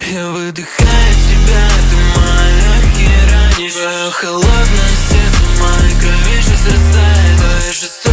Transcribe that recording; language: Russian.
Я выдыхаю тебя, ты мои легкие ранишь. Твое холодное сердце в моей крови сейчас растает. Твои жестокие